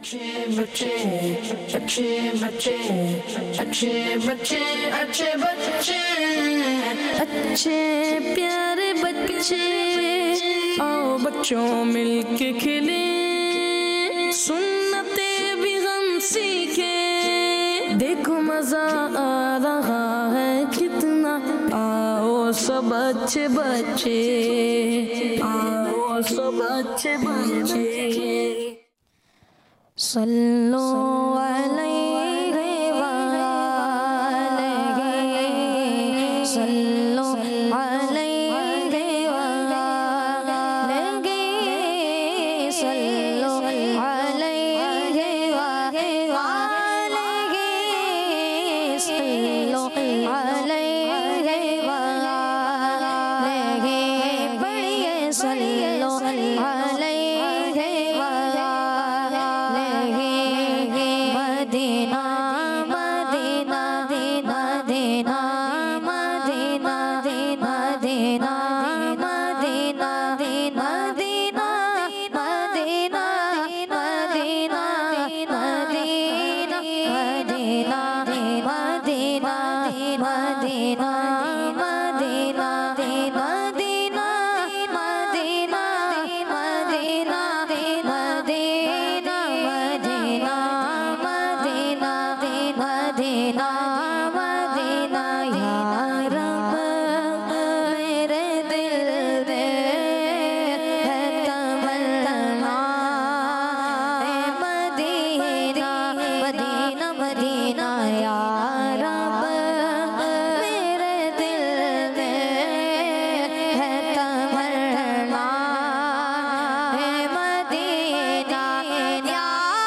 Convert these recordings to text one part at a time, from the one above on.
अच्छे बच्चे अच्छे बच्चे अच्छे बच्चे अच्छे बच्चे अच्छे प्यारे बच्चे आओ बच्चों मिलके खेले सुन्नते भी हम सीखे देखो मजा आ रहा है कितना आओ सब अच्छे बच्चे आओ सब अच्छे बच्चे सल्लो अलैहि वालैहि सल्लो अलैहि वालैहि सल्लो अलैहि वालैहि सल्लो अलैहि वालैहि पढ़िए सल्लो अलैहि Madina Madina Madina Madina Madina Madina Madina Madina Madina Madina Madina Madina Madina Madina Madina Madina Madina Madina Madina या रब मेरे दिल में है तमन्ना मदीना मदीना मदीना या रब मेरे दिल में है तमन्ना मदीना या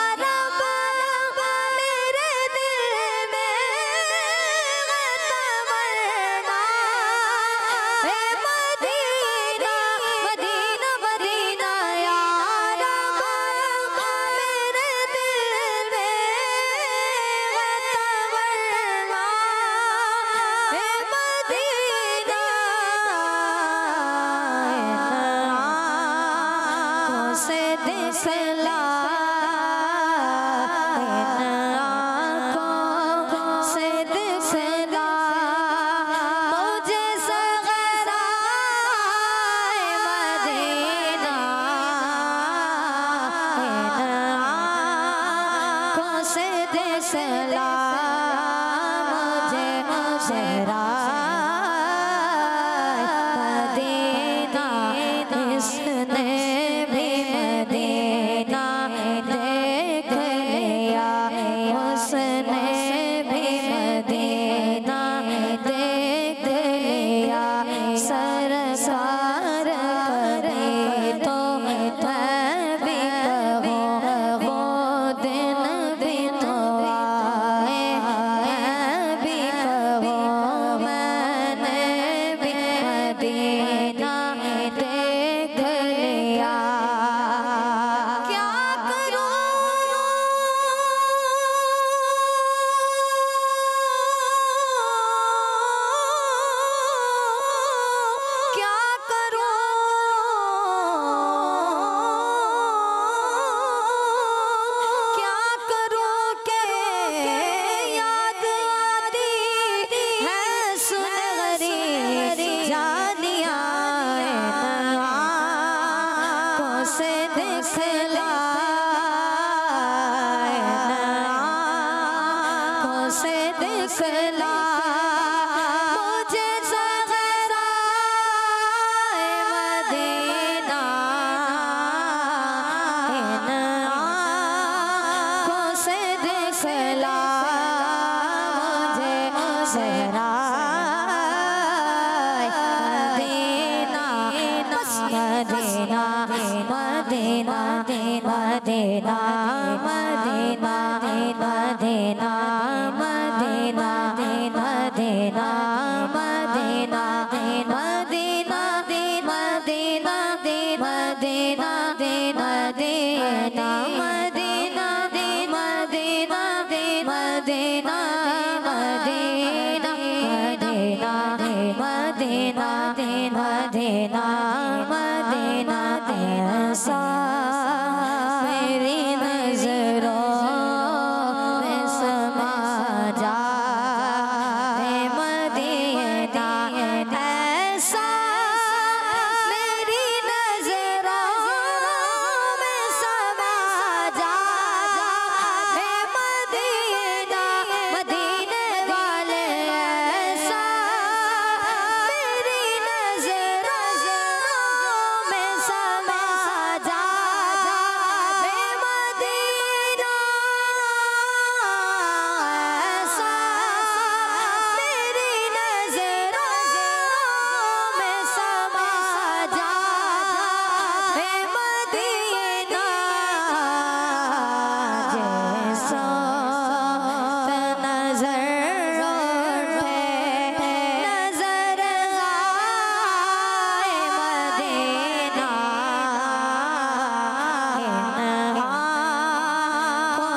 मदीना मदीना ऐसा मेरी नजरों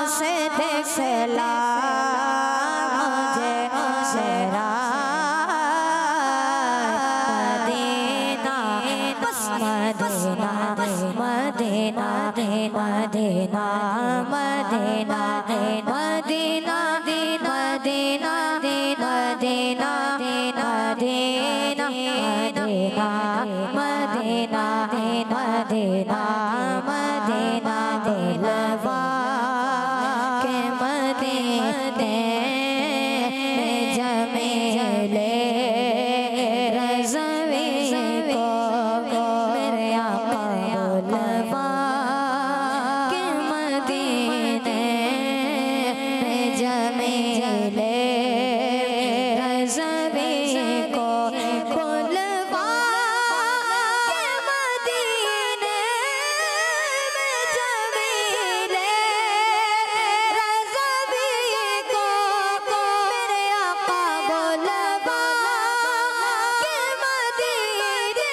से दिखला मुझे सहरा मदीना बस Madina Madina Madina Madina Madina Madina Madina Madina Madina Madina Madina दिलवा के मदीने जमीले रज़वी को मेरे आका बुलवा के मदीने जमीले रज़वी को बुलवा के मदीने जमीले रज़वी को मेरे आका बुलवा के मदीने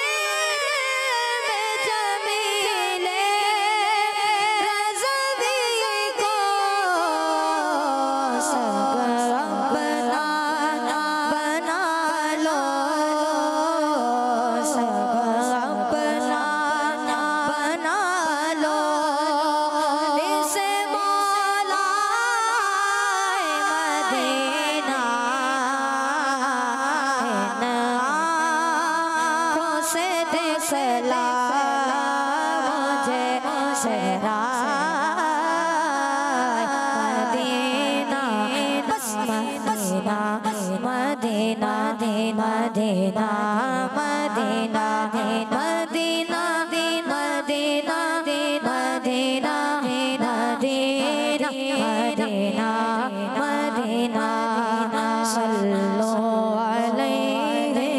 जमीले रज़वी को सब अपना बना लो सब अपना बना लो इसे मौला मदीना इन आँखों से दिखला मुझे सहरा मदीना बस Madina Madina Madina Madina Madina Madina Madina Madina Madina सल्लो अलैहि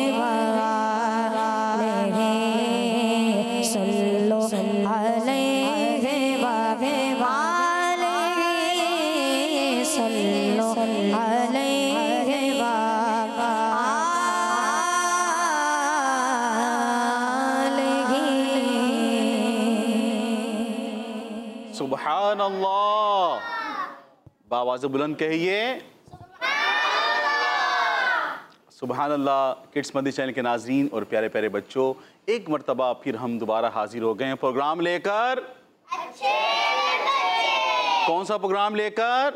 वआलिहि सल्लो अलैहि वआलिहि सल्लो अलैहि वआलिहि। सुभान अल्लाह, बावाज़ बुलंद कहिए सुभान अल्लाह। किड्स मदी चैनल के नाजरीन और प्यारे प्यारे बच्चों, एक मरतबा फिर हम दोबारा हाजिर हो गए हैं प्रोग्राम लेकर। कौन सा प्रोग्राम लेकर?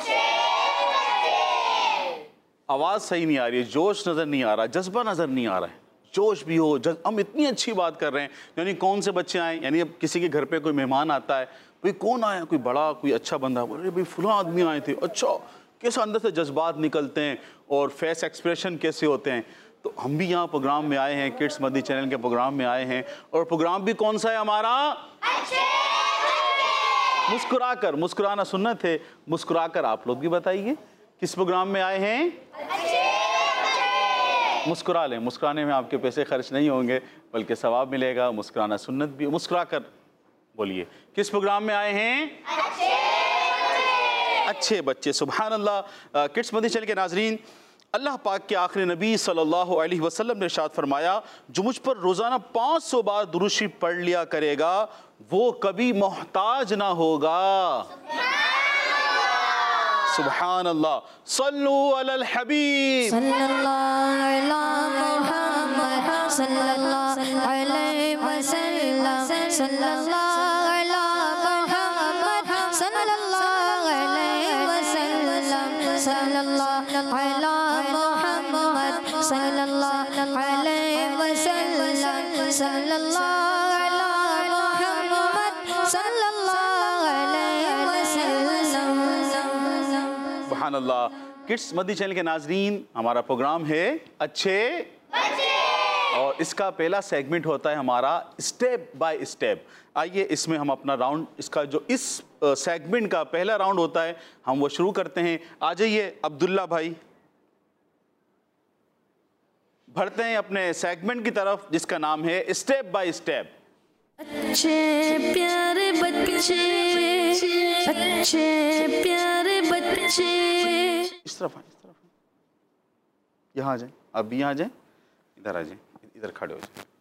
आवाज़ सही नहीं आ रही है, जोश नज़र नहीं आ रहा, जज्बा नज़र नहीं आ रहा है। जोश भी हो, हम इतनी अच्छी बात कर रहे हैं। यानी कौन से बच्चे आए, यानी अब किसी के घर पे कोई मेहमान आता है, भाई कौन आया, कोई बड़ा कोई अच्छा बंदा, बोले भाई फुला आदमी आए थे, अच्छा कैसे अंदर से जज्बात निकलते हैं और फेस एक्सप्रेशन कैसे होते हैं। तो हम भी यहाँ प्रोग्राम में आए हैं, किड्स मदी चैनल के प्रोग्राम में आए हैं, और प्रोग्राम भी कौन सा है हमारा? मुस्कुराकर। मुस्कुराना सुन्नत है, मुस्कुराकर आप लोग भी बताइए किस प्रोग्राम में आए हैं? मुस्कुरा लें, मुस्कुराने में आपके पैसे खर्च नहीं होंगे बल्कि सवाब मिलेगा। मुस्कुराना सुन्नत भी, मुस्कुराकर बोलिए किस प्रोग्राम में आए हैं? अच्छे बच्चे। सुभान अल्लाह। किड्स मदी चैनल के नाजरीन, अल्लाह पाक के आखिरी नबी सल्लल्लाहु अलैहि वसल्लम ने इरशाद फरमाया, जो मुझ पर रोज़ाना 500 बार दुरूद शरीफ पढ़ लिया करेगा वो कभी मोहताज ना होगा। सुभान अल्लाह। सल्लु अलल हबीब सल्लल्लाहु अला मुहम्मद सल्लल्लाहु अलैहि वसल्लम सल्लल्लाहु अला मुहम्मद सल्लल्लाहु अलैहि वसल्लम सल्लल्लाहु अला मुहम्मद सल्लल्लाहु अलैहि वसल्लम सल्लल्लाहु अला मुहम्मद सल्लल्लाहु अलैहि वसल्लम। सुभान अल्लाह। किड्स मदी चैनल के नाजरीन, हमारा प्रोग्राम है अच्छे और इसका पहला सेगमेंट होता है हमारा स्टेप बाय स्टेप। आइए इसमें हम अपना राउंड, इसका जो इस सेगमेंट का पहला राउंड होता है हम वो शुरू करते हैं। आ जाइए अब्दुल्ला भाई, बढ़ते हैं अपने सेगमेंट की तरफ जिसका नाम है स्टेप बाय स्टेप। अच्छे प्यारे बच्चे, अच्छे प्यारे बच्चे। इस तरफ आए, इस तरफ यहाँ आ जाए, अब भी यहाँ आ जाए, इधर आ जाए, इधर खड़े हो जाए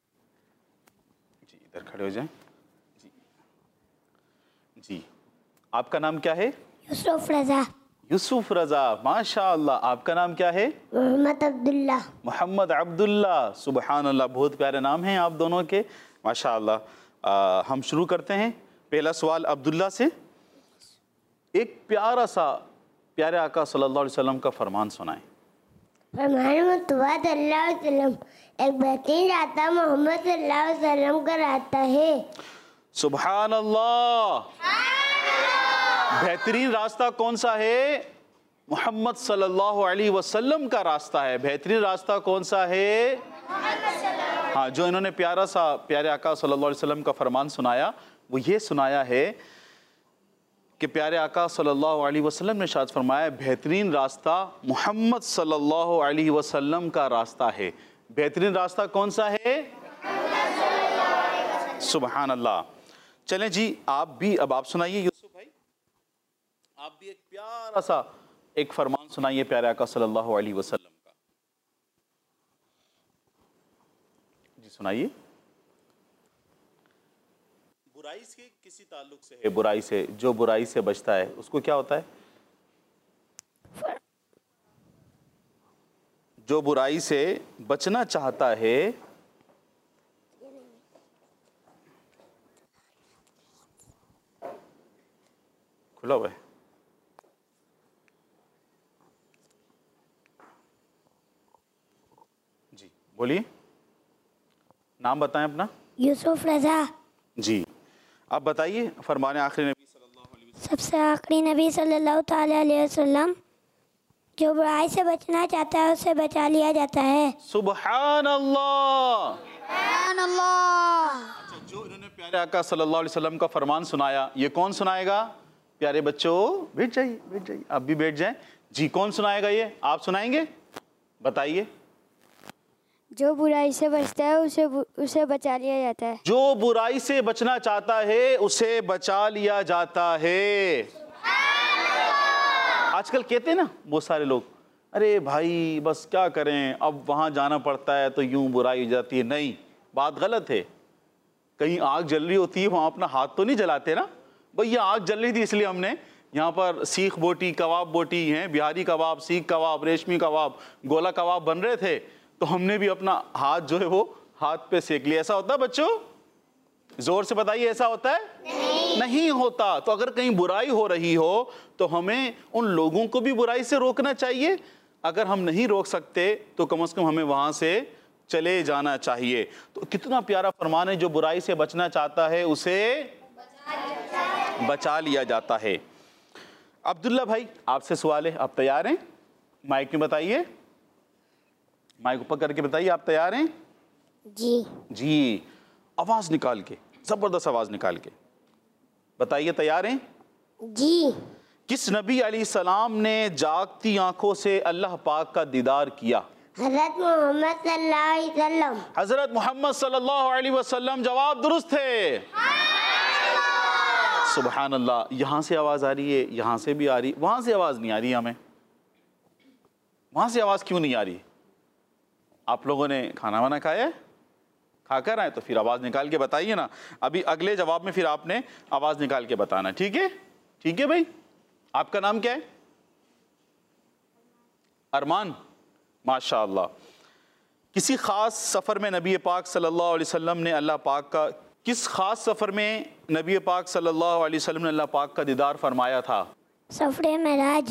जी, इधर खड़े हो जाए जी जी। आपका नाम क्या है? यूसुफ रजा। यूसुफ रजा, माशाअल्लाह। आपका नाम क्या है? मोहम्मद अब्दुल्ला। मोहम्मद अब्दुल्ला, सुबहान अल्लाह, बहुत प्यारे नाम हैं आप दोनों के, माशाअल्लाह। हम शुरू करते हैं। पहला सवाल अब्दुल्ला से। एक प्यारा सा प्यारे आका सल्लल्लाहु अलैहि वसल्लम का फरमान सुनाएं। फरमान मुतवा सल्लल्लाहु अलैहि वसल्लम, एक बेहतरीन रास्ता मोहम्मद सल्लल्लाहु अलैहि वसल्लम का रास्ता है। सुबहान अल्लाह। बेहतरीन रास्ता कौन सा है? मोहम्मद सल्लल्लाहु अलैहि वसल्लम का रास्ता है। बेहतरीन रास्ता कौन सा है? हाँ, जो इन्होंने प्यारा सा प्यारे आका सल्लल्लाहु अलैहि वसल्लम का फरमान सुनाया, वो ये सुनाया है कि प्यारे आका सल्लल्लाहु अलैहि वसल्लम ने इरशाद फरमाया, बेहतरीन रास्ता मोहम्मद सल्लल्लाहु अलैहि वसल्लम का रास्ता है। बेहतरीन रास्ता कौन सा है? सुबहान अल्लाह। चलें जी, आप भी अब आप सुनाइए यूसुफ भाई, आप भी एक प्यारा सा एक फरमान सुनाइए प्यारे आका सल्लल्लाहु अलैहि वसल्लम का। जी सुनाइए। बुराई से किसी ताल्लुक से है? बुराई से, जो बुराई से बचता है उसको क्या होता है? जो बुराई से बचना चाहता है, खुला हुआ है। जी बोलिए, नाम बताएं अपना। यूसुफ रजा। जी, आप बताइए फरमाने आखिरी नबी सल्लल्लाहु अलैहि वसल्लम। सबसे आखिरी नबी सल्लल्लाहु ताला अलैहि वसल्लम, जो बुराई से बचना चाहता है उसे बचा लिया जाता है। सुबहान अल्लाह। सुभान अल्लाह। अच्छा, जो इन्होंने प्यारे आका सल्लल्लाहु अलैहि वसल्लम का फरमान सुनाया, ये कौन सुनाएगा? प्यारे बच्चों बैठ जाइए, बैठ जाइए, आप भी बैठ जाएं। जी, कौन सुनाएगा? ये आप सुनाएंगे? बताइए। जो बुराई से बचता है उसे बचा लिया जाता है। जो बुराई से बचना चाहता है उसे बचा लिया जाता है। आजकल कहते हैं ना बहुत सारे लोग, अरे भाई बस क्या करें, अब वहाँ जाना पड़ता है तो यूं बुराई हो जाती है। नहीं, बात गलत है। कहीं आग जल रही होती है, वहाँ अपना हाथ तो नहीं जलाते ना। भाई ये आग जल रही थी इसलिए हमने यहाँ पर सीख बोटी, कबाब बोटी हैं, बिहारी कबाब, सीख कबाब, रेशमी कबाब, गोला कबाब बन रहे थे, तो हमने भी अपना हाथ जो है वो हाथ पे सेक लिया। ऐसा होता है बच्चों? जोर से बताइए, ऐसा होता है? नहीं होता। तो अगर कहीं बुराई हो रही हो तो हमें उन लोगों को भी बुराई से रोकना चाहिए। अगर हम नहीं रोक सकते तो कम से कम हमें वहां से चले जाना चाहिए। तो कितना प्यारा फरमान है, जो बुराई से बचना चाहता है उसे बचा लिया जाता है। अब्दुल्ला भाई, आपसे सवाल है, आप तैयार हैं? माइक में बताइए, माइक ऊपर करके बताइए, आप तैयार हैं? जी। जी, आवाज निकाल के, जबरदस्त आवाज निकाल के बताइए, तैयार हैं? जी। किस नबी अलैहिस्सलाम ने जागती आंखों से अल्लाह पाक का दीदार किया? हज़रत मोहम्मद सल्लल्लाहु अलैहि वसल्लम। हजरत मोहम्मद सल्लल्लाहु अलैहि वसल्लम। जवाब दुरुस्त है। सुबहान अल्लाह। यहाँ से आवाज आ रही है, यहाँ से भी आ रही, वहां से आवाज नहीं आ रही हमें। वहां से आवाज क्यों नहीं आ रही? आप लोगों ने खाना वाना खाया है? खाकर आए तो फिर आवाज निकाल के बताइए ना। अभी अगले जवाब में फिर आपने आवाज निकाल के बताना, ठीक है? ठीक है भाई। आपका नाम क्या है? अरमान, माशाअल्लाह। किसी खास सफर में नबी पाक सल्लल्लाहु अलैहि वसल्लम ने अल्लाह पाक का, किस खास सफर में नबी पाक सल्लल्लाहु अलैहि वसल्लम ने अल्लाह पाक का दीदार फरमाया था? सफरे मेराज।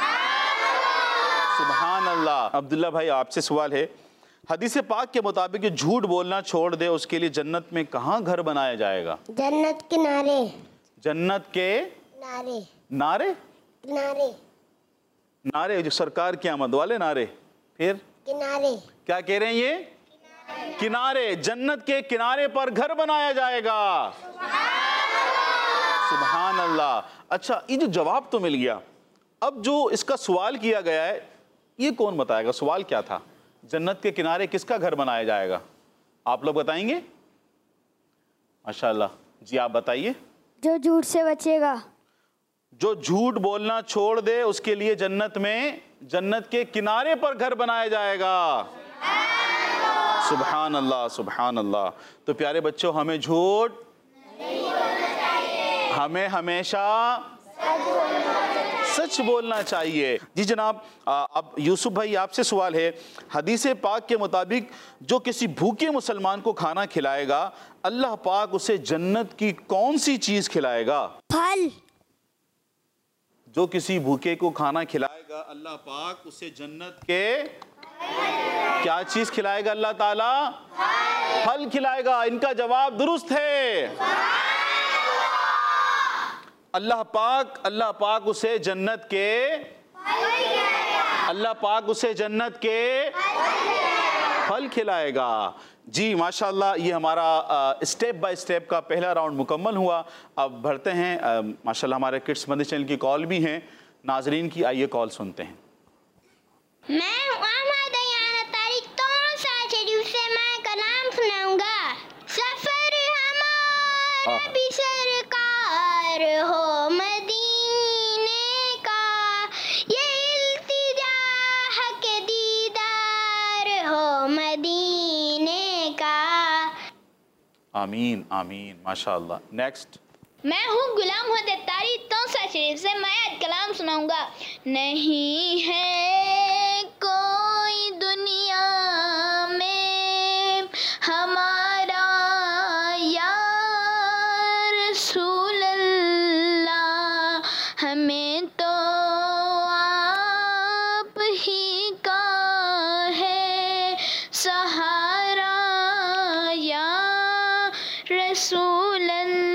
सुभान अल्लाह। अब्दुल्ला भाई, आपसे सवाल है, हदीस पाक के मुताबिक जो झूठ बोलना छोड़ दे उसके लिए जन्नत में कहाँ घर बनाया जाएगा? जन्नत किनारे। जन्नत के नारे। नारे? किनारे। नारे जो सरकार की आमद वाले नारे? फिर किनारे। क्या कह रहे हैं ये? किनारे। जन्नत के किनारे पर घर बनाया जाएगा। सुभान अल्लाह। अच्छा, ये जो जवाब तो मिल गया, अब जो इसका सवाल किया गया है ये कौन बताएगा? सवाल क्या था? जन्नत के किनारे किसका घर बनाया जाएगा? आप लोग बताएंगे? माशाअल्लाह। जी आप बताइए। जो झूठ से बचेगा। जो झूठ बोलना छोड़ दे उसके लिए जन्नत में, जन्नत के किनारे पर घर बनाया जाएगा। सुभान अल्लाह, सुभान अल्लाह। तो प्यारे बच्चों, हमें झूठ, हमें हमेशा सच बोलना चाहिए। जी जनाब, अब यूसुफ भाई आपसे सवाल है, हदीस पाक के मुताबिक जो किसी भूखे मुसलमान को खाना खिलाएगा अल्लाह पाक उसे जन्नत की कौन सी चीज खिलाएगा? फल। जो किसी भूखे को खाना खिलाएगा अल्लाह पाक उसे जन्नत के क्या चीज खिलाएगा? अल्लाह ताला फल खिलाएगा। इनका जवाब दुरुस्त है। अल्लाह पाक उसे जन्नत के फल खिलाएगा। जी माशाल्लाह, ये हमारा स्टेप बाय स्टेप का पहला राउंड मुकम्मल हुआ। अब बढ़ते हैं, माशाल्लाह हमारे किड्स मंदिर चैनल की कॉल भी हैं नाजरीन की, आइए कॉल सुनते हैं। मैं अहमद याना तारीख तौसा शरीफ से मैं कलाम सुनाऊंगा। सफर हमारा भी सरकार हो मदीने का, ये इल्तिजा के दीदार हो मदीने का। आमीन आमीन माशाल्लाह। नेक्स्ट। मैं हूँ गुलाम हदे तारी तौसा शरीफ से मैं आज कलाम सुनाऊंगा। नहीं है कोई दुनिया में हमारा यार रसूल अल्लाह, हमें तो आप ही का है सहारा या रसूल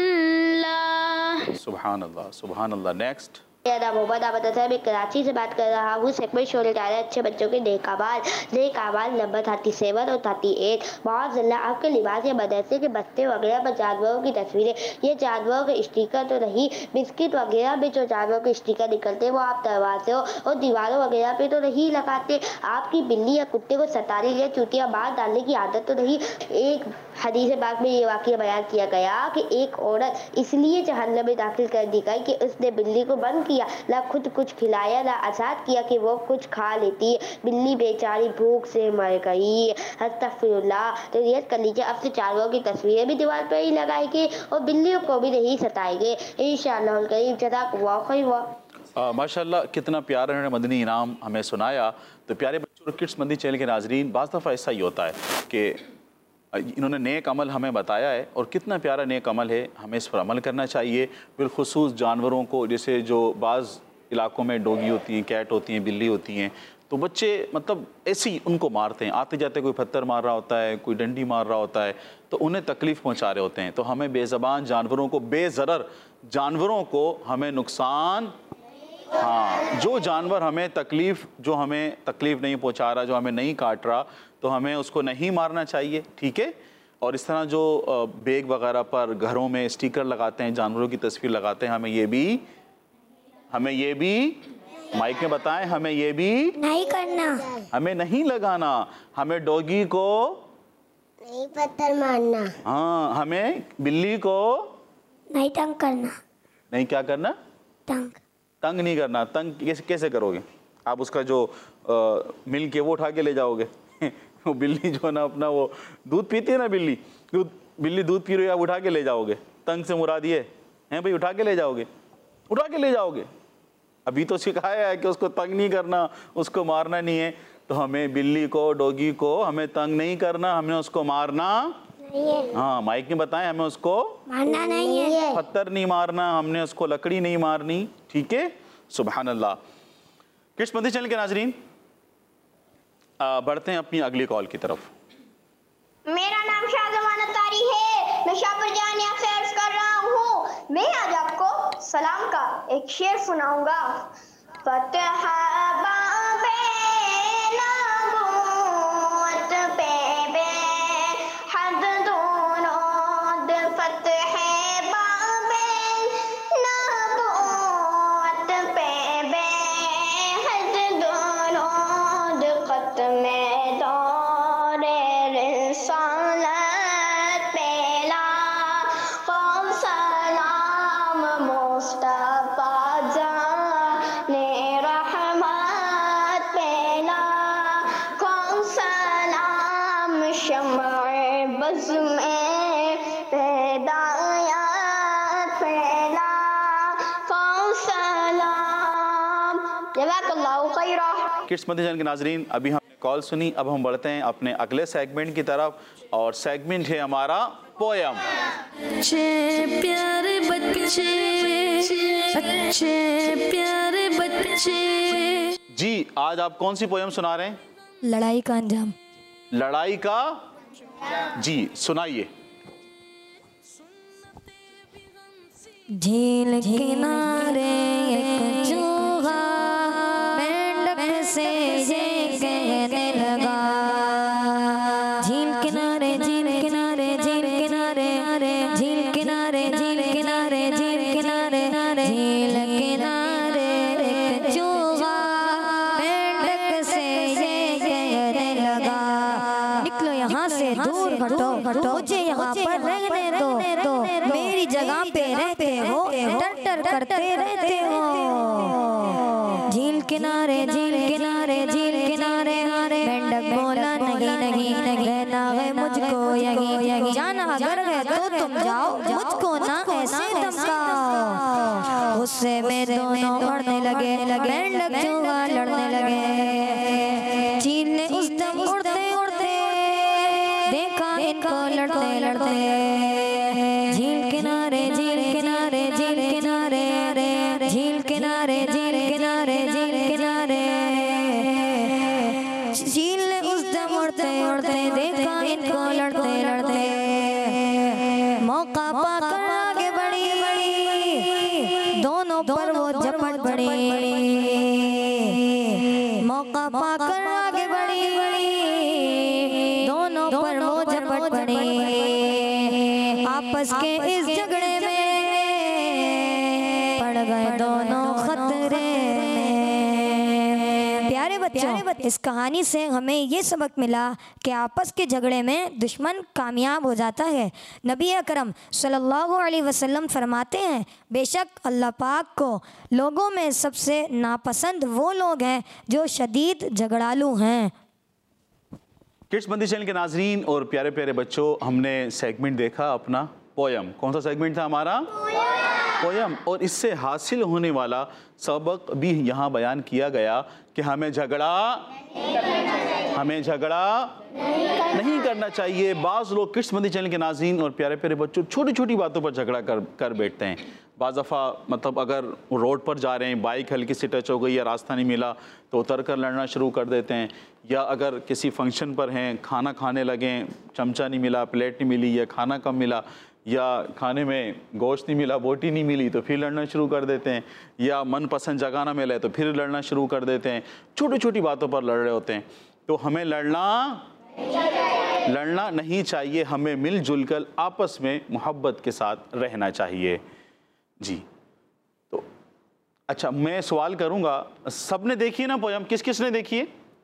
अल्लाह। सुभान अल्लाह सुभान अल्लाह। नेक्स्ट। मेरा मोहम्मद आबद है, मैं कराची से बात कर रहा हूँ। सेगमेंट शो डाले अच्छे बच्चों के नेक आवाज़ नंबर 37 और 38। माअज़ल्लाह आपके लिबास या मदरसे के बस्ते वगैरह पर जानवरों की तस्वीरें, ये जानवरों के स्टिकर तो नहीं, बिस्किट वगैरह में जो जानवरों के स्टिकर निकलते हैं वो आप दरवाज़ों और दीवारों वगैरह पे तो नहीं लगाते। आपकी बिल्ली या कुत्ते को सताने या चूतियाँ मार डालने की आदत तो नहीं। एक हदीस पाक में ये वाक़या बयान किया गया कि एक औरत इसलिए जहन्नम में दाखिल कर दी गई कि उसने बिल्ली को बंद किया, ना खुद कुछ खिलाया ना आज़ाद किया कि वो कुछ खा लेती। बिल्ली बेचारी भूख से मर गई। अस्तगफिरुल्लाह। तो रियायत कर लीजिए, अब से जानवरों की तस्वीरें भी दीवार पर ही लगाएंगे और बिल्लियों को भी नहीं सताएंगे इंशाअल्लाह करीम। जज़ाकल्लाहु खैर। माशाल्लाह कितना प्यारा इन्होंने मदनी इनाम हमें सुनाया। तो प्यारे बच्चों और किड्स मंदिर चैनल के नाजरीन, बाज़ दफ़ा ऐसा ही होता है कि इन्होंने नेक अमल हमें बताया है और कितना प्यारा नेक अमल है, हमें इस पर अमल करना चाहिए। बिलखुसूस जानवरों को, जैसे जो बाज़ इलाकों में डॉगी होती हैं, कैट होती हैं, बिल्ली होती हैं, तो बच्चे मतलब ऐसे ही उनको मारते हैं। आते जाते कोई पत्थर मार रहा होता है, कोई डंडी मार रहा होता है, तो उन्हें तकलीफ़ पहुंचा रहे होते हैं। तो हमें बेज़बान जानवरों को, बेज़रर जानवरों को हमें नुकसान, हाँ, जो जानवर हमें तकलीफ़ नहीं पहुंचा रहा, जो हमें नहीं काट रहा, तो हमें उसको नहीं मारना चाहिए, ठीक है। और इस तरह जो बैग वगैरह पर घरों में स्टिकर लगाते हैं, जानवरों की तस्वीर लगाते हैं, हमें ये भी माइक में बताएं, हमें ये भी नहीं करना, हमें नहीं लगाना। हमें डॉगी को नहीं पत्थर मारना, हाँ, हमें बिल्ली को नहीं तंग करना। नहीं क्या करना? तंग नहीं करना। तंग कैसे करोगे आप? उसका जो मिल्क है वो उठा के ले जाओगे। वो बिल्ली जो है ना, अपना वो दूध पीती है ना, बिल्ली दूध पी रही है, आप उठा के ले जाओगे। तंग से मुराद ये है भाई, उठा के ले जाओगे। अभी तो सिखाया है कि उसको तंग नहीं करना, उसको मारना नहीं है। तो हमें बिल्ली को, डॉगी को हमें तंग नहीं करना, हमें उसको मारना नहीं है। हाँ, माइक में बताएं, हमें उसको मारना नहीं है, पत्थर नहीं मारना, हमने उसको लकड़ी नहीं मारनी, ठीक है। सुभान अल्लाह। किड्स मंदिर चैनल के नाजरीन, बढ़ते हैं अपनी अगली कॉल की तरफ। मेरा नाम शाहजमान तारी है, मैं शाहपुर जानिया से अर्ज कर रहा हूँ। मैं आज आपको सलाम का एक शेर सुनाऊंगा। फतह बाबे नबूवत पे बेहद दोनों दे, फतह बाबे नबूवत पे बेहद दोनों दे, ख़त्म दौरे रिसालत पेला कौम सलाम मुस्तफा जाने रहमत पेला कौम सलाम शम्अ बज़्म में हिदायत पेला कौम सलाम जज़ाकल्लाहु खैरा। किड्स मदनी चैनल के नाजरीन, अभी हमने कॉल सुनी, अब हम बढ़ते हैं अपने अगले सेगमेंट की तरफ और सेगमेंट है हमारा पोयम। अच्छे प्यारे बच्चे, अच्छे प्यारे बच्चे। जी, आज आप कौन सी पोयम सुना रहे हैं? लड़ाई का अंजाम। लड़ाई का, जी सुनाइए। झील किनारे एक चूहा मेंढक से ये कहने लगा, झील किनारे झील किनारे झील किनारे झील किनारे झील किनारे झील किनारे झील किनारे एक चूहा मेंढक से ये कहने लगा, निकलो यहाँ से दूर हटो, मुझे यहाँ पर रहने दो, मेरी जगह पे रहते हो, डर डर करते रहते हो। झील किनारे झील किनारे झील किनारे मेंढक बोला नहीं नहीं नहीं, रहना है मुझको यहीं, जाना अगर है तो तुम जाओ, मुझको ना ऐसे धमकाओ। गुस्से में दोनों लड़ने लगे, मेंढक चूहा लड़ने लगे। झील ने उस दम उड़ते उड़ते देखा इनको लड़ते लड़ते, झील किनारे झील किनारे झील किनारे झील किनारे झील किनारे झील किनारे, झील ने उस दम उड़ते उड़ते देखा इनको लड़ते लड़ते, मौका पाकर आगे बढ़ी, दोनों पर वो झपट पड़ी, मौका पाकर आगे बढ़ी, दोनों पर वो झपट पड़ी, आपस के इस झगड़े में पड़ गए दोनों खतरे में। प्यारे बच्चों, इस कहानी से हमें ये सबक मिला कि आपस के झगड़े में दुश्मन कामयाब हो जाता है। नबी अकरम सल्लल्लाहु अलैहि वसल्लम फरमाते हैं, बेशक अल्लाह पाक को लोगों में सबसे नापसंद वो लोग हैं जो शदीद झगड़ालू हैं। किड्स मदनी चैनल के नाजरीन और प्यारे प्यारे बच्चों, हमने सेगमेंट देखा अपना पोयम। कौन सा सेगमेंट था हमारा? पोयम। और इससे हासिल होने वाला सबक भी यहाँ बयान किया गया कि हमें झगड़ा नहीं करना चाहिए। बाज़ लोग किड्स मदनी चैनल के नाज़रीन और प्यारे प्यारे बच्चों छोटी छोटी बातों पर झगड़ा कर बैठते हैं। बाज़ दफ़ा मतलब अगर रोड पर जा रहे हैं, बाइक हल्की सी टच हो गई या रास्ता नहीं मिला तो उतर कर लड़ना शुरू कर देते हैं, या अगर किसी फंक्शन पर हैं, खाना खाने लगें, चमचा नहीं मिला, प्लेट नहीं मिली, या खाना कम मिला, या खाने में गोश्त नहीं मिला, बोटी नहीं मिली तो फिर लड़ना शुरू कर देते हैं, या मनपसंद जगह ना मिले तो फिर लड़ना शुरू कर देते हैं। छोटी छोटी बातों पर लड़ रहे होते हैं। तो हमें लड़ना नहीं चाहिए, हमें मिलजुल कर आपस में मोहब्बत के साथ रहना चाहिए। जी, तो अच्छा मैं सवाल करूँगा, सबने देखी है ना पोयम? किस किस ने देखी है?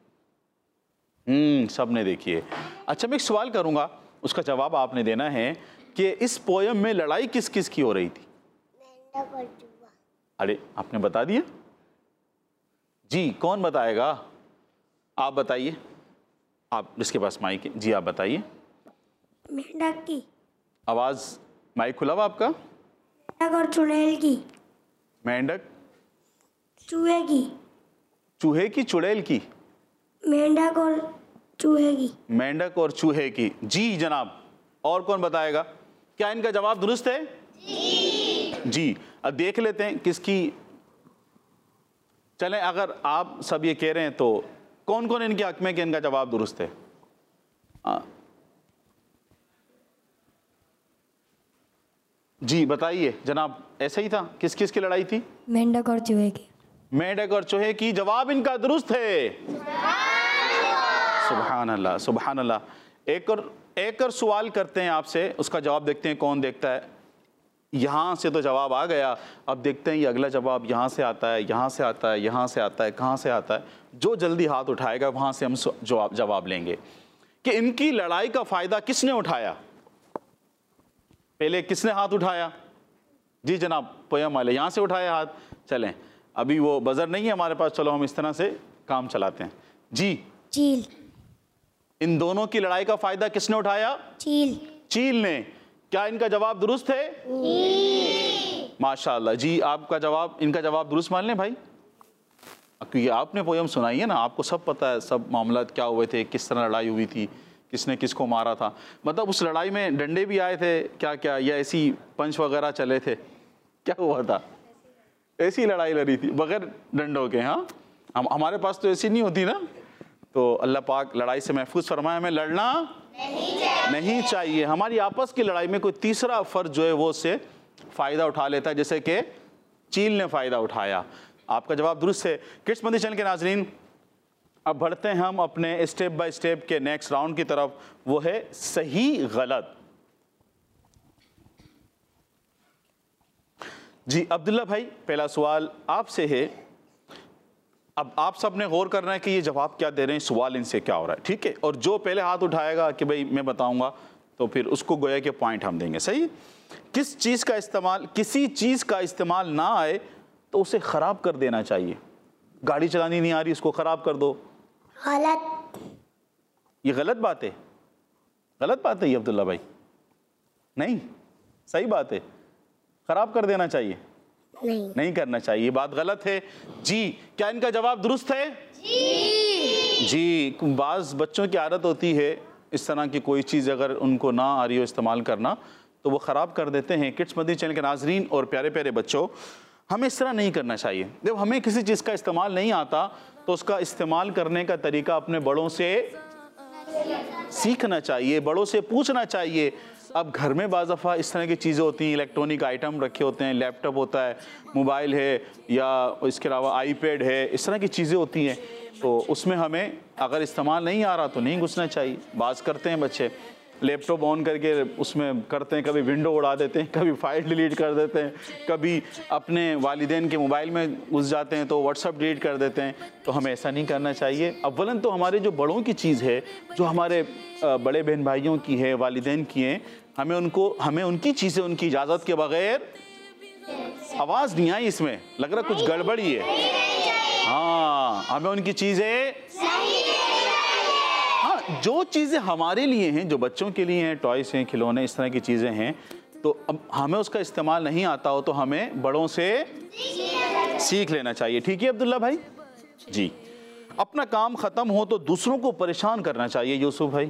सबने देखी है। अच्छा मैं एक सवाल करूँगा, उसका जवाब आपने देना है कि इस पोयम में लड़ाई किस किस की हो रही थी? मेंढक और चूहा। अरे आपने बता दिया जी, कौन बताएगा? आप बताइए, आप जिसके पास माइक है। जी आप बताइए। मेंढक की। आवाज़, माइक खुला हुआ आपका? मेंढक और चुड़ैल की। मेंढक चूहे की। चूहे की, चुड़ैल की? मेंढक और चूहे की। मेंढक और चूहे की। जी जनाब, और कौन बताएगा? क्या इनका जवाब दुरुस्त है? जी। अब देख लेते हैं किसकी। चलें, अगर आप सब ये कह रहे हैं तो कौन कौन इनके हक में कि इनका जवाब दुरुस्त है? जी बताइए जनाब, ऐसा ही था? किस किस की लड़ाई थी? मेंढक और चूहे की। मेंढक और चूहे की। जवाब इनका दुरुस्त है। सुभान अल्लाह, सुभान अल्लाह। एक और सवाल करते हैं आपसे, उसका जवाब देखते हैं कौन देखता है। यहाँ से तो जवाब आ गया, अब देखते हैं ये अगला जवाब यहाँ से आता है, यहाँ से आता है, यहाँ से आता है, कहाँ से आता है। जो जल्दी हाथ उठाएगा वहाँ से हम जवाब लेंगे कि इनकी लड़ाई का फ़ायदा किसने उठाया। पहले किसने हाथ उठाया? जी जनाब, पोयम वाले यहाँ से उठाया हाथ। चलें, अभी वो बजर नहीं है हमारे पास, चलो हम इस तरह से काम चलाते हैं। जी चील। इन दोनों की लड़ाई का फ़ायदा किसने उठाया? चील। चील ने। क्या इनका जवाब दुरुस्त है? माशाअल्लाह। जी आपका जवाब, इनका जवाब दुरुस्त मान लें भाई। क्योंकि आपने पोयम सुनाई है ना, आपको सब पता है, सब मामला क्या हुए थे, किस तरह लड़ाई हुई थी, किसने किसको मारा था। मतलब उस लड़ाई में डंडे भी आए थे क्या क्या, या ऐसी पंच वगैरह चले थे, क्या हुआ था? ऐसी लड़ाई लड़ी थी बगैर डंडों के। हाँ, हमारे पास तो ऐसी नहीं होती ना। तो अल्लाह पाक लड़ाई से महफूज फरमाए, हमें लड़ना नहीं चाहिए। हमारी आपस की लड़ाई में कोई तीसरा फर्द जो है वो उससे फ़ायदा उठा लेता है, जैसे कि चील ने फ़ायदा उठाया। आपका जवाब दुरुस्त है। किड्स मंदी चैनल के नाजरीन, अब बढ़ते हैं हम अपने स्टेप बाय स्टेप के नेक्स्ट राउंड की तरफ, वो है सही गलत। जी अब्दुल्ला भाई, पहला सवाल आपसे है। अब आप सब ने गौर करना है कि ये जवाब क्या दे रहे हैं, सवाल इनसे क्या हो रहा है, ठीक है? और जो पहले हाथ उठाएगा कि भाई मैं बताऊंगा, तो फिर उसको गोया के पॉइंट हम देंगे। सही? किस चीज़ का इस्तेमाल, किसी चीज़ का इस्तेमाल ना आए तो उसे ख़राब कर देना चाहिए। गाड़ी चलानी नहीं आ रही, उसको ख़राब कर दो। गलत। ये गलत बात है, गलत बात है ये अब्दुल्ला भाई? नहीं, सही बात है, ख़राब कर देना चाहिए, नहीं करना चाहिए, बात गलत है। जी, क्या इनका जवाब दुरुस्त है? जी। बाज़ बच्चों की आदत होती है इस तरह की कोई चीज़ अगर उनको ना आ रही हो इस्तेमाल करना तो वो ख़राब कर देते हैं। किड्स मदनी चैनल के नाजरीन और प्यारे प्यारे बच्चों, हमें इस तरह नहीं करना चाहिए। जब हमें किसी चीज़ का इस्तेमाल नहीं आता तो उसका इस्तेमाल करने का तरीका अपने बड़ों से सीखना चाहिए, बड़ों से पूछना चाहिए। अब घर में बाज़ दफ़ा इस तरह की चीज़ें होती हैं, इलेक्ट्रॉनिक आइटम रखे होते हैं, लैपटॉप होता है, मोबाइल है, या इसके अलावा आईपैड है, इस तरह की चीज़ें होती हैं। तो उसमें हमें अगर इस्तेमाल नहीं आ रहा तो नहीं घुसना चाहिए। बाज़ करते हैं बच्चे, लैपटॉप ऑन करके उसमें करते हैं, कभी विंडो उड़ा देते हैं, कभी फाइल डिलीट कर देते हैं, कभी अपने वालिदैन के मोबाइल में घुस जाते हैं तो व्हाट्सअप डिलीट कर देते हैं। तो हमें ऐसा नहीं करना चाहिए। अव्वलन तो हमारे जो बड़ों की चीज़ है, जो हमारे बड़े बहन भाइयों की है, वालिदैन की है, हमें उनकी चीज़ें उनकी इजाज़त के बगैर, आवाज़ नहीं आई इसमें, लग रहा कुछ गड़बड़ी है। हाँ, हमें उनकी चीज़ें, हाँ, जो चीज़ें हमारे लिए हैं, जो बच्चों के लिए हैं, टॉयस हैं, खिलौने, इस तरह की चीज़ें हैं, तो अब हमें उसका इस्तेमाल नहीं आता हो तो हमें बड़ों से सीख लेना चाहिए। ठीक है अब्दुल्ला भाई? जी। अपना काम ख़त्म हो तो दूसरों को परेशान करना चाहिए, यूसुफ भाई?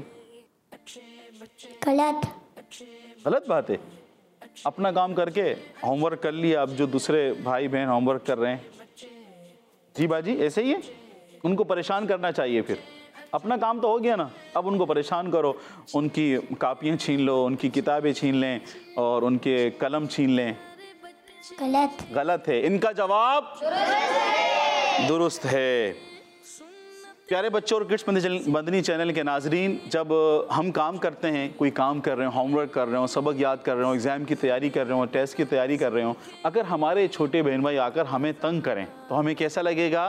गलत। गलत बात है। अपना काम करके होमवर्क कर लिया, अब जो दूसरे भाई बहन होमवर्क कर रहे हैं, जी बाजी ऐसे ही है, उनको परेशान करना चाहिए। फिर अपना काम तो हो गया ना, अब उनको परेशान करो, उनकी कापियाँ छीन लो, उनकी किताबें छीन लें और उनके कलम छीन लें। गलत। गलत है। इनका जवाब दुरुस्त है। प्यारे बच्चों और किड्स मदनी चैनल के नाजरीन, जब हम काम करते हैं, कोई काम कर रहे हो, होमवर्क कर रहे हो, सबक याद कर रहे हो, एग्ज़ाम की तैयारी कर रहे हो, टेस्ट की तैयारी कर रहे हो, अगर हमारे छोटे बहन भाई आकर हमें तंग करें तो हमें कैसा लगेगा?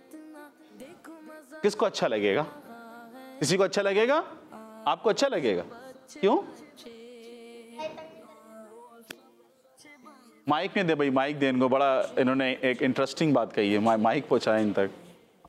किसको अच्छा लगेगा? किसी को अच्छा लगेगा? आपको अच्छा लगेगा? क्यों? माइक में दे भाई, माइक दे इनको, बड़ा इन्होंने एक इंटरेस्टिंग बात कही है, माइक पहुंचाए इन तक।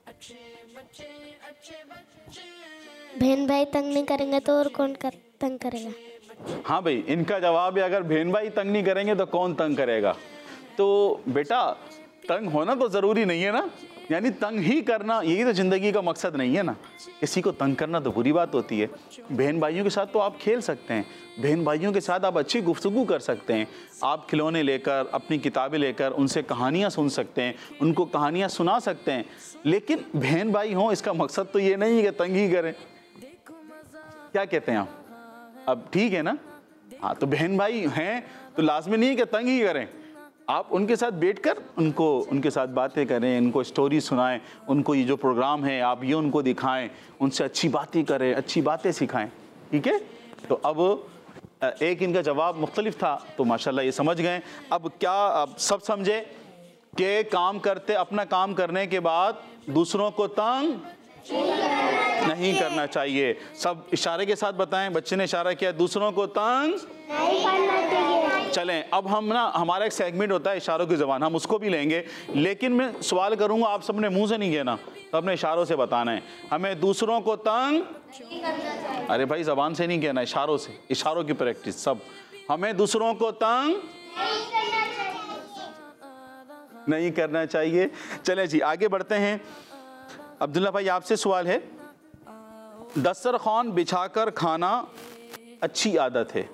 बहन भाई तंग नहीं करेंगे तो और कौन तंग करेगा? हाँ भाई, इनका जवाब है अगर बहन भाई तंग नहीं करेंगे तो कौन तंग करेगा। तो बेटा, तंग होना तो ज़रूरी नहीं है ना, यानी तंग ही करना यही तो ज़िंदगी का मकसद नहीं है ना। किसी को तंग करना तो बुरी बात होती है। बहन भाइयों के साथ तो आप खेल सकते हैं, बहन भाइयों के साथ आप अच्छी गुफ्तगू कर सकते हैं, आप खिलौने लेकर, अपनी किताबें लेकर उनसे कहानियाँ सुन सकते हैं, उनको कहानियाँ सुना सकते हैं। लेकिन बहन भाई हों, इसका मकसद तो ये नहीं है कि तंग ही करें। क्या कहते हैं आप? अब ठीक है ना? हाँ, तो बहन भाई हैं तो लाजमी नहीं है कि तंग ही करें। आप उनके साथ बैठकर उनके साथ बातें करें, उनको स्टोरी सुनाएं, उनको ये जो प्रोग्राम है आप ये उनको दिखाएं, उनसे अच्छी बातें करें, अच्छी बातें सिखाएं। ठीक है? तो अब एक इनका जवाब मुख्तलिफ था, तो माशाल्लाह ये समझ गए। अब क्या अब सब समझे कि काम करते, अपना काम करने के बाद दूसरों को तंग नहीं करना चाहिए। सब इशारे के साथ बताएं। बच्चे ने इशारा किया, दूसरों को तंग नहीं करना चाहिए। चलें, अब हम ना, हमारा एक सेगमेंट होता है इशारों की ज़बान, हम उसको भी लेंगे, लेकिन मैं सवाल करूंगा, आप सबने मुंह से नहीं कहना, तो अपने इशारों से बताना है। हमें दूसरों को तंग, अरे भाई ज़बान से नहीं कहना, इशारों से, इशारों की प्रैक्टिस सब। हमें दूसरों को तंग नहीं करना चाहिए। चलें जी आगे बढ़ते हैं। अब्दुल्ला भाई आपसे सवाल है, दस्तरखान बिछाकर खाना अच्छी आदत है?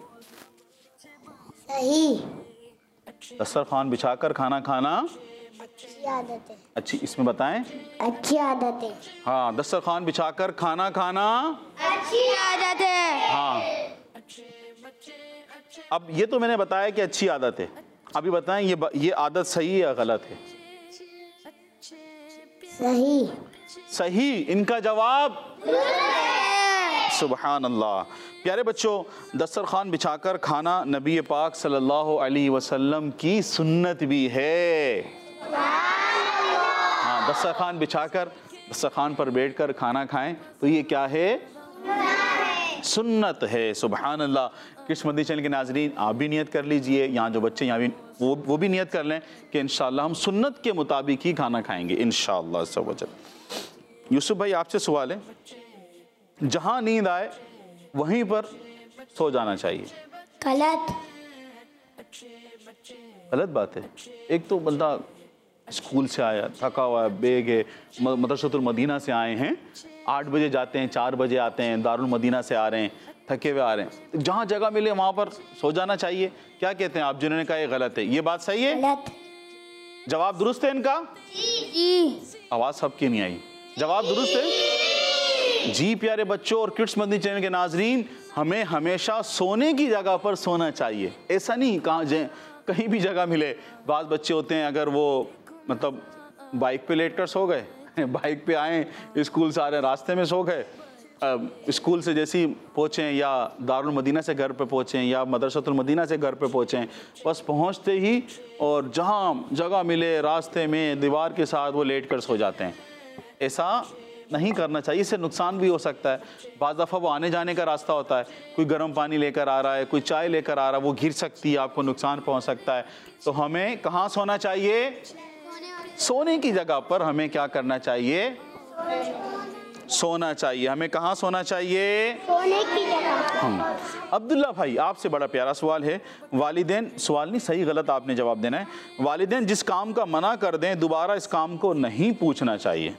सही। दस्तरखान बिछाकर खाना खाना अच्छी आदत है। अच्छी, इसमें बताएं। अच्छी आदत है। हाँ, दस्तरखान बिछाकर खाना खाना अच्छी आदत है। हाँ। अब ये तो मैंने बताया कि अच्छी आदत है, अभी बताएं ये आदत सही है या गलत है? सही। सही। इनका जवाब सुभान अल्लाह। प्यारे बच्चों, दस्तरखान बिछाकर खाना नबी पाक सल्लल्लाहु अलैहि वसल्लम की सुन्नत भी है। हाँ, दस्तरखान बिछाकर दस्तरखान पर बैठकर खाना खाएं तो ये क्या है? सुन्नत है। सुभान अल्लाह। किड्स मदनी चैनल के नाजरीन, आप भी नियत कर लीजिए, यहाँ जो बच्चे यहाँ भी वो भी नियत कर लें कि इंशाअल्लाह हम सुन्नत के मुताबिक ही खाना खाएंगे इंशाअल्लाह सब वजह। यूसुफ भाई आपसे सवाल है, जहाँ नींद आए वहीं पर सो जाना चाहिए? गलत। गलत बात है। एक तो बंदा स्कूल से आया, थका हुआ है, बैग है, मदरसतुल मदीना से आए हैं, 8 बजे जाते हैं, 4 बजे आते हैं, दारुल मदीना से आ रहे हैं, थके हुए आ रहे हैं, जहाँ जगह मिले वहाँ पर सो जाना चाहिए। क्या कहते हैं आप जिन्होंने कहा ये गलत है? ये बात सही है? गलत। जवाब दुरुस्त है इनका? जी। आवाज़ सबकी नहीं आई। जवाब दुरुस्त है जी। प्यारे बच्चों और किड्स मदनी चैनल के नाजरीन, हमें हमेशा सोने की जगह पर सोना चाहिए। ऐसा नहीं कहीं भी जगह मिले। बाज़ बच्चे होते हैं, अगर वो मतलब बाइक पे लेट कर सो गए, बाइक पे आए, स्कूल से आ रहे रास्ते में सो गए, स्कूल से जैसे ही पहुँचें या दारुल मदीना से घर पे पहुँचें या मदरसतुल मदीना से घर पे पहुँचें, बस पहुँचते ही और जहाँ जगह मिले रास्ते में दीवार के साथ वो लेट कर सो जाते हैं। ऐसा नहीं करना चाहिए, इससे नुकसान भी हो सकता है। बाज़ दफ़ा वो आने जाने का रास्ता होता है, कोई गर्म पानी लेकर आ रहा है, कोई चाय लेकर आ रहा है, वो गिर सकती है, आपको नुकसान पहुँच सकता है। तो हमें कहाँ सोना चाहिए? सोने की जगह पर हमें क्या करना चाहिए? सोना चाहिए। हमें कहाँ सोना चाहिए? सोने की जगह। अब्दुल्ला भाई आपसे बड़ा प्यारा सवाल है, वालिदैन, सवाल नहीं सही गलत आपने जवाब देना है, वालिदैन जिस काम का मना कर दें दोबारा इस काम को नहीं पूछना चाहिए?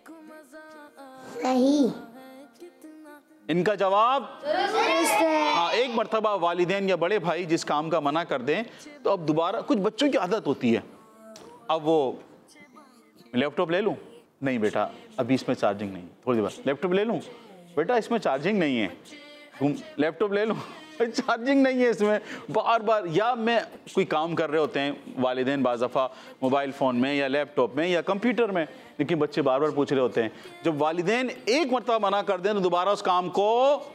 सही। इनका जवाब हाँ। एक मरतबा वालिदैन या बड़े भाई जिस काम का मना कर दें तो अब दोबारा, कुछ बच्चों की आदत होती है, अब वो लैपटॉप ले लूं, नहीं बेटा अभी इसमें चार्जिंग नहीं, थोड़ी देर बाद लैपटॉप ले लूं, बेटा इसमें चार्जिंग नहीं है, लैपटॉप ले लूं, चार्जिंग नहीं है इसमें, बार बार। या मैं कोई काम कर रहे होते हैं वालिदैन बाज़ दफ़ा मोबाइल फ़ोन में या लैपटॉप में या कंप्यूटर में, लेकिन बच्चे बार बार पूछ रहे होते हैं। जब वालिदैन एक मरतबा मना कर दें तो दोबारा उस काम को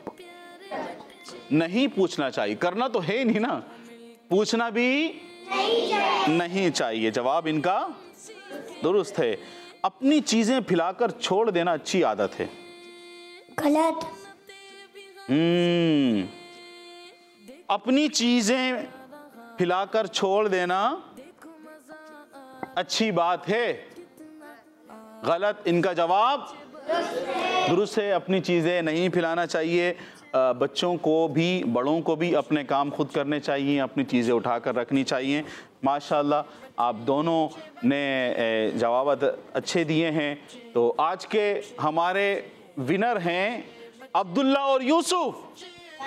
नहीं पूछना चाहिए। करना तो है नहीं ना, पूछना भी नहीं चाहिए। जवाब इनका दुरुस्त है। अपनी चीजें फैलाकर छोड़ देना अच्छी आदत है? गलत। अपनी चीजें फैलाकर छोड़ देना अच्छी बात है? गलत। इनका जवाब दुरुस्त है। अपनी चीजें नहीं फैलाना चाहिए। बच्चों को भी बड़ों को भी अपने काम खुद करने चाहिए, अपनी चीज़ें उठाकर रखनी चाहिए। माशाल्लाह आप दोनों ने जवाब अच्छे दिए हैं। तो आज के हमारे विनर हैं अब्दुल्ला और यूसुफ।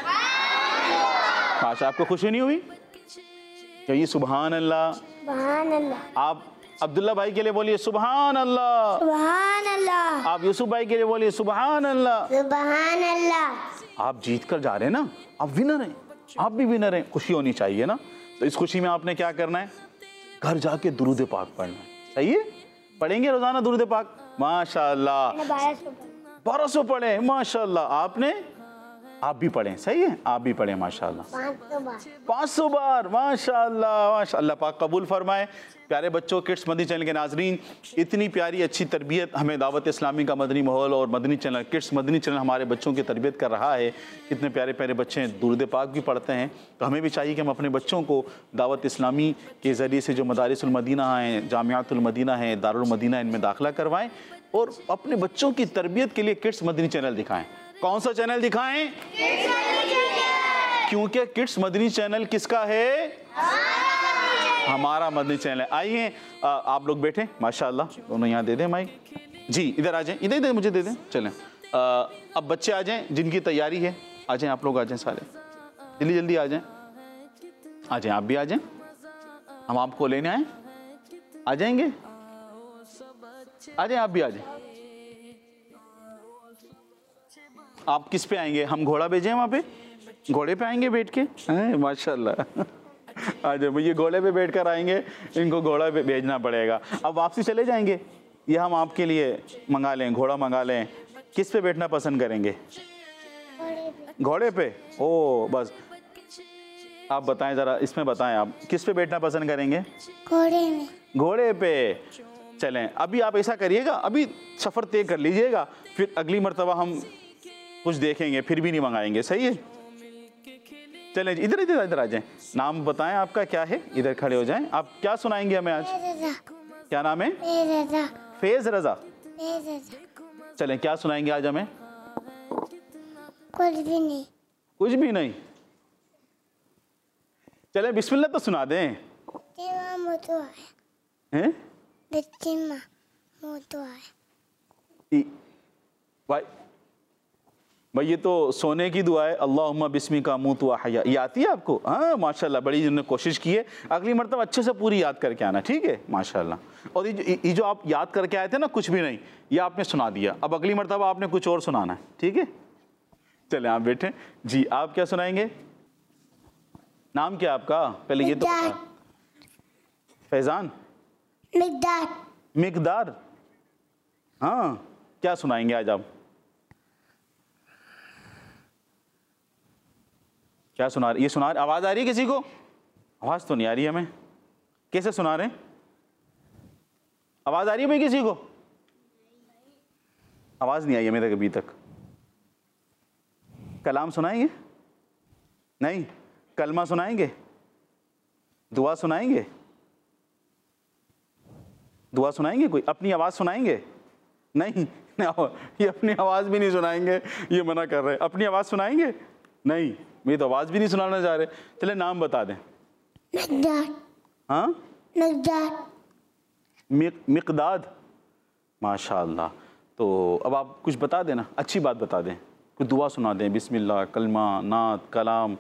माशा, आपको खुशी नहीं हुई? कहिए सुभान अल्लाह। सुभान अल्लाह। आप अब्दुल्ला भाई के लिए बोलिए सुभान अल्लाह। सुभान अल्लाह। आप यूसुफ भाई के लिए बोलिए सुभान अल्लाह। सुभान अल्लाह। आप जीत कर जा रहे हैं ना, आप विनर हैं, आप भी विनर हैं, खुशी होनी चाहिए ना। तो इस खुशी में आपने क्या करना है? घर जाके दुरूद पाक पढ़ना है। सही है? पढ़ेंगे रोजाना दुरूद पाक? माशाअल्लाह 1200 पढ़े माशाअल्लाह। आपने? आप भी पढ़ें। सही है, आप भी पढ़ें माशाअल्लाह 500 बार माशाअल्लाह। माशाअल्लाह पाक कबूल फरमाए। प्यारे बच्चों, किड्स मदनी चैनल के नाजरीन, इतनी प्यारी अच्छी तरबियत हमें दावत इस्लामी का मदनी माहौल और Madani channel, kids Madani channel हमारे बच्चों की तरबियत कर रहा है। कितने प्यारे प्यारे बच्चे हैं, दुरूद पाक भी पढ़ते हैं। तो हमें भी चाहिए कि हम अपने बच्चों को दावत इस्लामी के ज़रिए से जो मदारिसुल मदीना हैं, जामियातुल मदीना हैं, दारुल मदीना, इनमें दाखिला करवाएं और अपने बच्चों की तरबियत के लिए किड्स मदनी चैनल दिखाएं। कौन सा चैनल दिखाएं? क्योंकि किड्स मदनी चैनल किसका है? हमारा मदनी चैनल है। आइए आप लोग बैठे, माशाल्लाह दोनों यहाँ दे दें माइक। जी इधर आ जाएं, इधर इधर मुझे दे दें। चलें अब बच्चे आ जाएं जिनकी तैयारी है, आ जाएं आप लोग, आ जाएं सारे, जल्दी जल्दी आ जाएं, आ जाएं आप भी आ जाएं, हम आपको लेने आए, आ जाएंगे, आ जाएं आप भी आ जाएं। आप किस पे आएंगे, हम घोड़ा भेजें वहाँ पे, घोड़े पे आएंगे बैठ के? माशाल्लाह आ जाओ, ये घोड़े पे बैठ कर आएंगे, इनको घोड़ा पे भेजना पड़ेगा। अब वापसी चले जाएंगे, ये हम आपके लिए मंगा लें, घोड़ा मंगा लें। किस पे बैठना पसंद करेंगे? घोड़े पे। ओ बस आप बताएं ज़रा, इसमें बताएं आप किस पे बैठना पसंद करेंगे? घोड़े में। घोड़े पे। चलें अभी आप ऐसा करिएगा, अभी सफ़र तय कर लीजिएगा, फिर अगली मर्तबा हम कुछ देखेंगे, फिर भी नहीं मंगाएंगे। सही है? चलें इधर इधर इधर आ जाएं। नाम बताएं आपका क्या है, इधर खड़े हो जाएं। आप क्या सुनाएंगे हमें आज? क्या नाम है? फैज़ रज़ा। चलें क्या सुनाएंगे आज हमें? कुछ भी नहीं। कुछ भी नहीं? चले बिस्मिल्लाह तो सुना दें। हैं? भाई ये तो सोने की दुआ है, अल्लाहुम्मा बिस्मिका अमूतु व अहया। ये आती है आपको? हाँ माशाल्लाह, बड़ी जिन्होंने कोशिश की है। अगली मरतबा अच्छे से पूरी याद करके आना, ठीक है? माशाल्लाह। और ये जो आप याद करके आए थे ना, कुछ भी नहीं, ये आपने सुना दिया। अब अगली मरतबा आपने कुछ और सुनाना है, ठीक है? चले आप बैठे। जी आप क्या सुनाएंगे? नाम क्या आपका? पहले ये तो फैजान। मिकदार। मिकदार। हाँ क्या सुनाएंगे आज आप? क्या सुना रहे? ये सुना रहे, आवाज़ आ रही है किसी को? आवाज़ तो नहीं आ रही हमें। कैसे सुना रहे हैं? आवाज़ आ रही है भाई किसी को? आवाज़ नहीं आई हमें तक अभी तक। कलाम सुनाएंगे? नहीं। कलमा सुनाएंगे? दुआ सुनाएंगे? दुआ सुनाएंगे? कोई अपनी आवाज़ सुनाएंगे? नहीं ये अपनी आवाज़ भी नहीं सुनाएंगे, ये मना कर रहे हैं। अपनी आवाज़ सुनाएंगे? नहीं, मैं तो आवाज़ भी नहीं सुनाना चाह रहे। चले नाम बता दें। मिकदार। हाँ मिकदार। मिकदाद। माशाअल्लाह। तो अब आप कुछ बता देना, अच्छी बात बता दें, कुछ दुआ सुना दें। बिस्मिल्लाह, कलमा, नात, कलाम।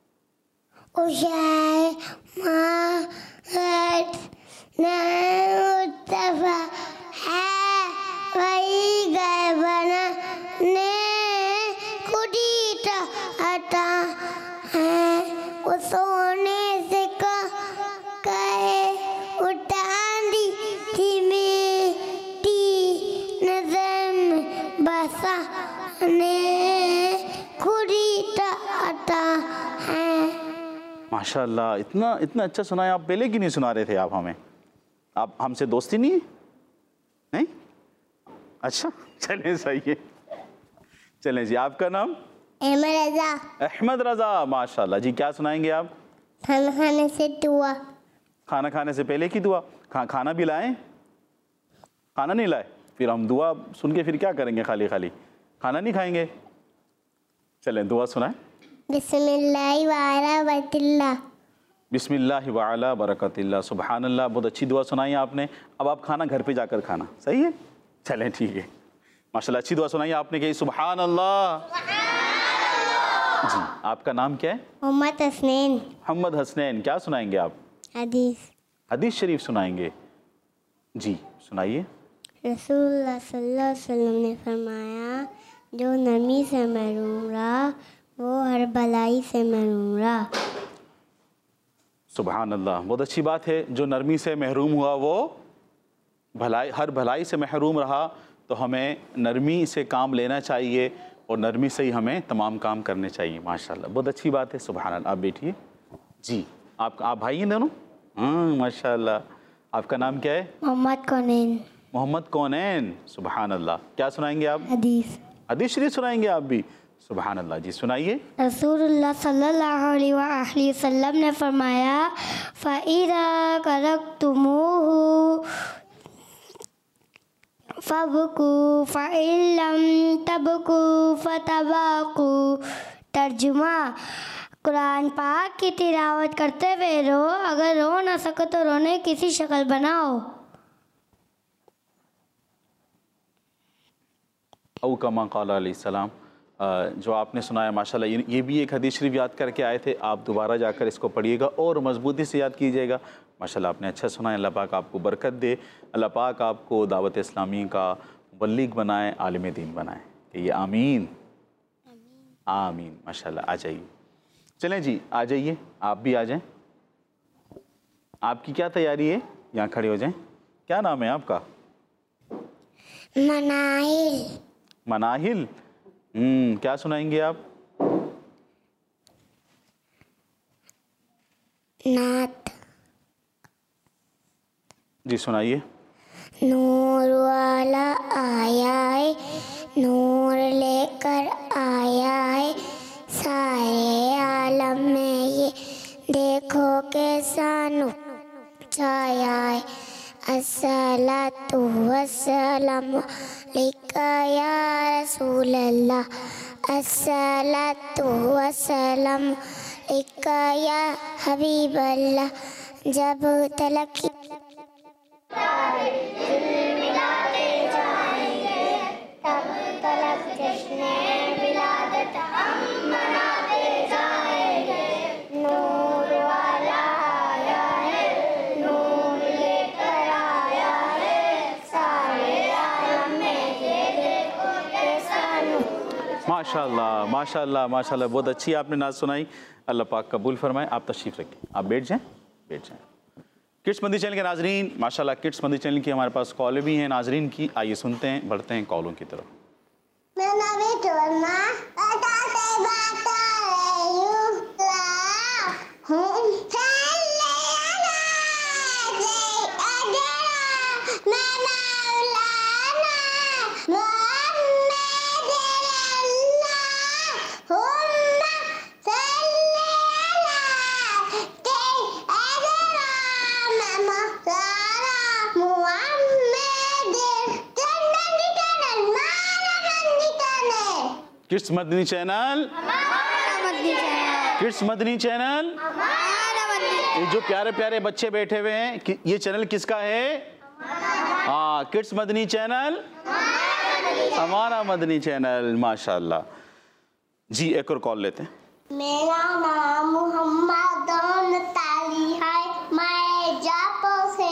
सोने से कहे उठा दी थी मिट्टी, नजर में बसा ने खुदी आता है। माशाअल्लाह, इतना इतना अच्छा सुनाया। आप पहले क्यों नहीं सुना रहे थे आप हमें? आप हमसे दोस्ती नहीं है? नहीं? अच्छा चलें, सही है। चलें जी, आपका नाम? अहमद रजा। अहमद रजा, माशाल्लाह जी। क्या सुनाएंगे आप? खाना खाने से दुआ। खाना खाने से पहले की दुआ? खाना भी लाएं? खाना नहीं लाए? फिर हम दुआ सुन के फिर क्या करेंगे? खाली खाली खाना नहीं खाएंगे। चलें दुआ सुनाएं। बिस्मिल्लाहि व अला बरकतिल्लाह। बिस्मिल्लाहि व अला बरकतिल्लाह। सुबहानल्लाह, बहुत अच्छी दुआ सुनाई आपने। अब आप खाना घर पे जाकर खाना, सही है? चलें ठीक है, माशाल्लाह अच्छी दुआ सुनाई आपने, कही सुबहानल्लाह। जी आपका नाम क्या है? मोहम्मद हसनैन। मोहम्मद हसनैन। क्या सुनाएंगे आप? हदीस। हदीस शरीफ सुनाएंगे? जी सुनाइए। रसूलुल्लाह सल्लल्लाहु अलैहि वसल्लम ने फरमाया, जो नरमी से महरूम रहा वो हर भलाई से महरूम रहा। सुभान अल्लाह, बहुत अच्छी बात है। जो नरमी से महरूम हुआ वो भलाई, हर भलाई से महरूम रहा। तो हमें नरमी से काम लेना चाहिए और नरमी से ही हमें तमाम काम करने चाहिए। माशाल्लाह, बहुत अच्छी बात है। सुभान अल्लाह। आप बैठिए। जी आप भाई हैं दोनों? हाँ माशाल्लाह। आपका नाम क्या है? मोहम्मद कौनैन। मोहम्मद कौनैन। सुभान अल्लाह। क्या सुनाएंगे आप? हदीस। हदीस शरीफ सुनाएंगे आप भी? सुभान अल्लाह। जी सुनाइए। रसूलुल्लाह सल्लल्लाहु अलैहि वसल्लम ने फरमाया, फ़इज़ा करक्तुमूहु फबकू फ़इल्लम तबकू फ़तबाकू। तर्जुमा, कुरान पाक की तिलावत करते हुए रो, अगर रो ना सको तो रोने किसी शक्ल बनाओ। औ कमा क़ाला अलैहिस्सलाम, जो आपने सुनाया माशाल्लाह, ये भी एक हदीस शरीफ याद करके आए थे। आप दोबारा जाकर इसको पढ़िएगा और मजबूती से याद कीजिएगा। माशाल्लाह आपने अच्छा सुनाया। अल्लाह पाक आपको बरकत दे, अल्लाह पाक आपको दावत इस्लामी का मुबल्लिग बनाए, आलिम दीन बनाए। ये आमीन आमीन। माशाल्लाह, आ जाइए। चलें जी, आ जाइए, आप भी आ जाएं। आपकी क्या तैयारी है? यहाँ खड़े हो जाएं। क्या नाम है आपका? मनाहिल। मनाहिल। क्या सुनाएंगे आप? नात। जी सुनाइए। नूर वाला आया है, नूर लेकर आया है, सारे आलम में ये देखो कैसा नूर छाया है। अस्सलातु वस्सलामु अलैका या रसूल अल्लाह, अस्सलातु वस्सलामु अलैका या हबीब अल्लाह। जब तलक मिलाते जाएंगे, तब तलक जश्ने विलादत हम मनाते जाएंगे। नूर वाला आया है, नूर लेकर आया है, सारे आलम में ये देखो कैसा नूर। माशाल्लाह माशाल्लाह माशाल्लाह, बहुत अच्छी आपने नात सुनाई। अल्लाह पाक कबूल फरमाए। आप तशरीफ़ रखें, आप बैठ जाएं, बैठ जाएं। किड्स मदनी चैनल के नाजरीन, माशाल्लाह किड्स मदनी चैनल की हमारे पास कॉल भी हैं नाजरीन की। आइए सुनते हैं, बढ़ते हैं कॉलों की तरफ। Kids Madani channel, kids Madani channel. ये जो प्यारे प्यारे बच्चे बैठे हुए हैं, ये चैनल किसका है? हाँ, किड्स मदनी चैनल हमारा मदनी चैनल। माशाल्लाह जी, एक और कॉल लेते हैं। मेरा नाम मोहम्मद ताली है, मैं जापो से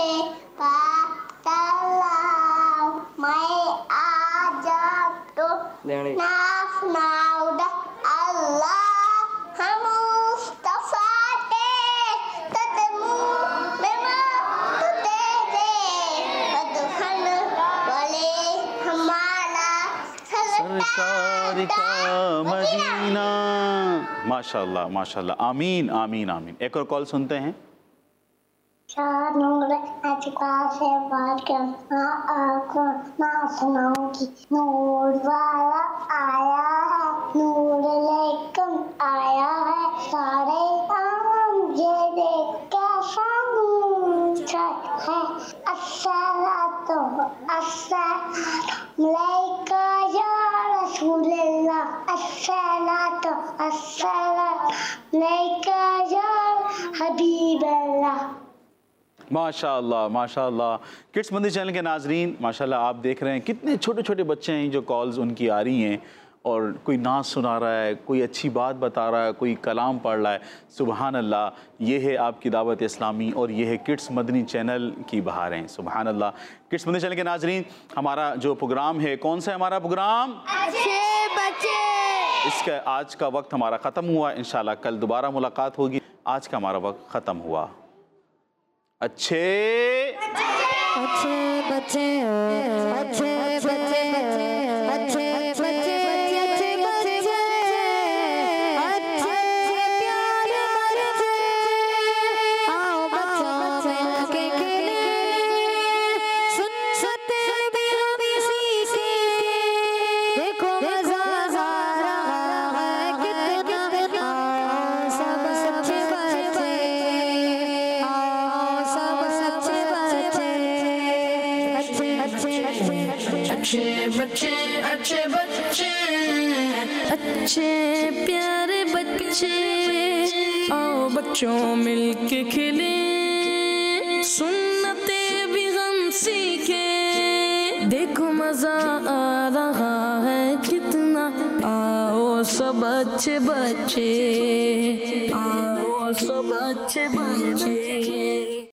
मैं आज तो नाफनाउद अल्लाह हम मुस्तफाते ततमू बेमा तुते अदहन वाले हमारा सरकार का मदीना। माशाल्लाह माशाल्लाह, आमीन आमीन आमीन। एक और कॉल सुनते हैं। नूर अजका से बात करना आपको ना सुनाऊंगी। नूर वाला आया है, नूर लेकर आया है, सारे आलम ये देख कैसा नूर है। अस्सलातु अस्सलामु अलैका या रसूल अल्लाह, अस्सलातु अस्सलामु अलैका या हबीब अल्लाह। माशाल्लाह माशाल्लाह। किड्स मदनी चैनल के नाजरीन, माशाल्लाह आप देख रहे हैं कितने छोटे छोटे बच्चे हैं जो कॉल्स उनकी आ रही हैं, और कोई नाच सुना रहा है, कोई अच्छी बात बता रहा है, कोई कलाम पढ़ रहा है। सुबहान अल्लाह, ये है आपकी दावत इस्लामी और ये है किड्स मदनी चैनल की बहारें। सुबहान अल्लाह। किड्स मदनी चैनल के नाजरीन, हमारा जो प्रोग्राम है, कौन सा है हमारा प्रोग्राम? अच्छे बच्चे। इसका आज का वक्त हमारा ख़त्म हुआ। इंशाल्लाह कल दोबारा मुलाकात होगी। आज का हमारा वक्त ख़त्म हुआ। अच्छे अच्छे बच्चे हो, अच्छे बच्चे, अच्छे बच्चे, अच्छे बच्चे, अच्छे प्यारे बच्चे, आओ बच्चों में के सुनते भी हम सीखे, देखो मजा आ रहा है कितना। आओ सब अच्छे बच्चे, आओ सब अच्छे बच्चे, अच्छे अच्छे अच्छे बच्चे अच्छे बच्चे अच्छे प्यारे बच्चे आओ बच्चों मिलके खेले सुन्नते भी हम सीखे देखो मजा आ रहा है कितना आओ सब अच्छे बच्चे आओ सब अच्छे बच्चे